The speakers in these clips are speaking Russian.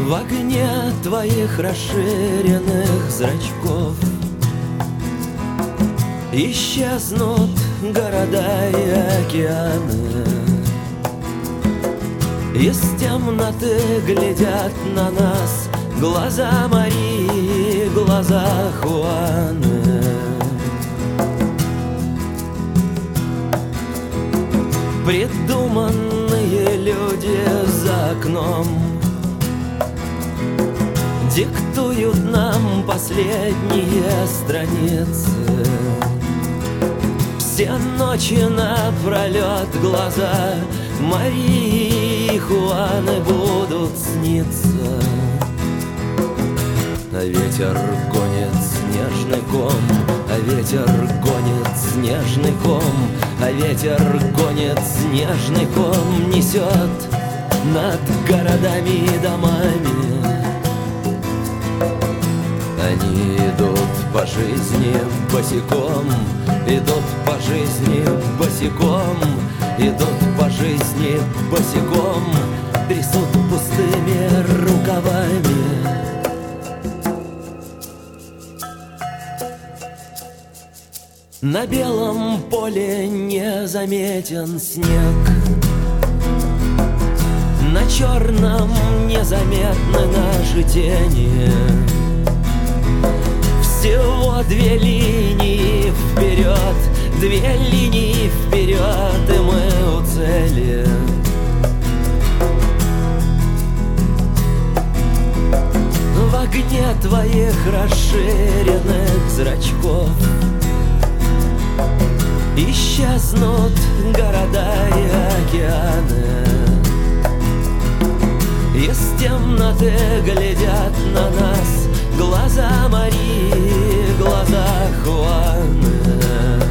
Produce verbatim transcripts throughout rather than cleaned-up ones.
В огне твоих расширенных зрачков исчезнут города и океаны. Из темноты глядят на нас глаза Марии, глаза Хуаны. Придуманные люди за окном диктуют нам последние страницы. Все ночи напролет глаза Марии и Хуаны будут сниться. А ветер гонит снежный ком, а ветер гонит снежный ком, а ветер гонит снежный ком, несет над городами и домами. Они идут по жизни босиком, идут по жизни босиком, идут по жизни босиком, трясут пустыми рукавами. На белом поле незаметен снег, на черном незаметны наши тени. Всего две линии вперед, две линии вперед, и мы у цели. В огне твоих расширенных зрачков исчезнут города и океаны. Из темноты глядят на нас глаза Марии, глаза Хуаны.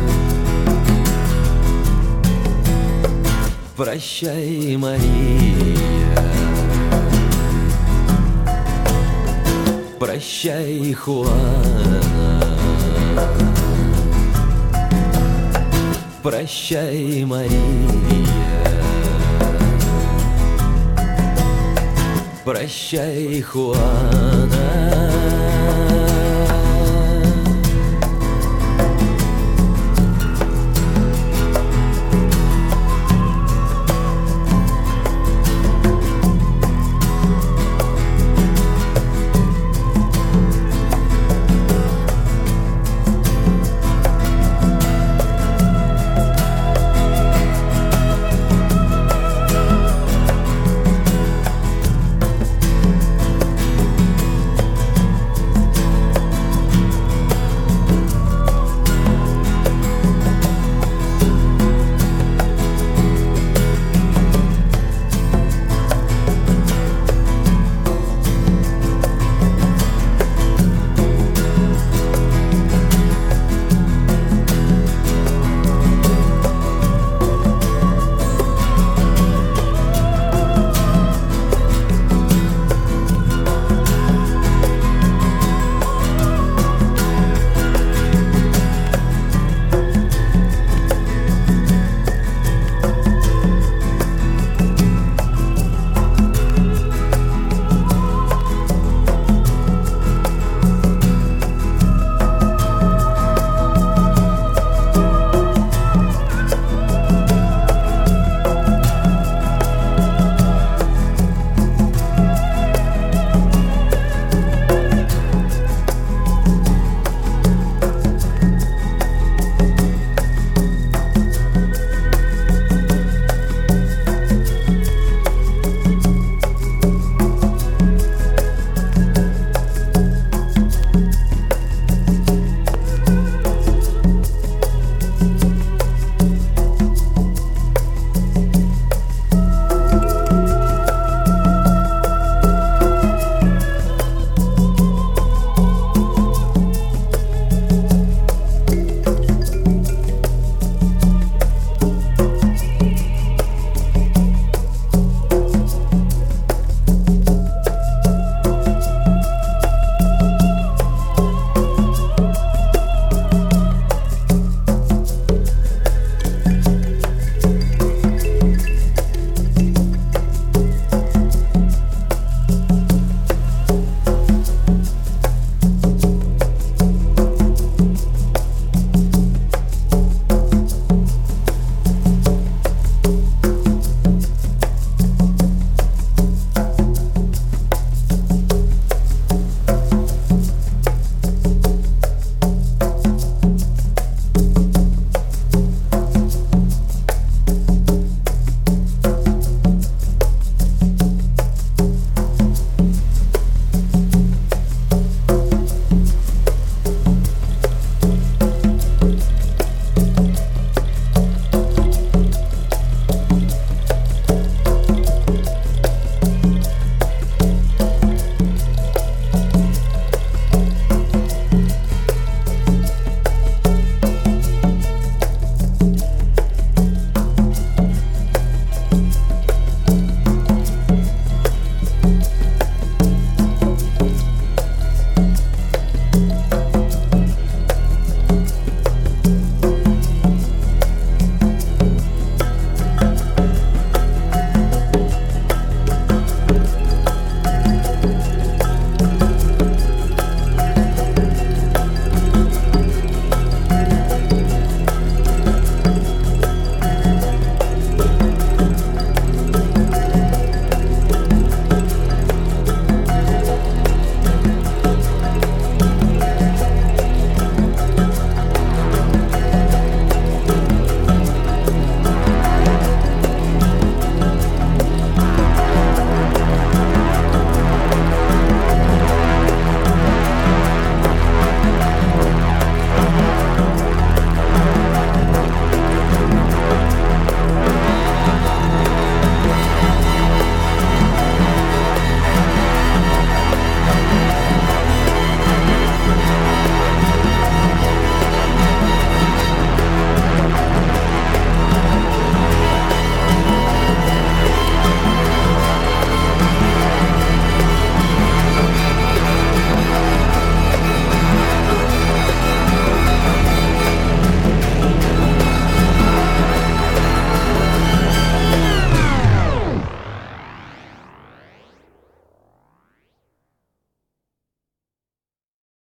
Прощай, Мария, прощай, Хуана. Прощай, Мария, прощай, Хуана.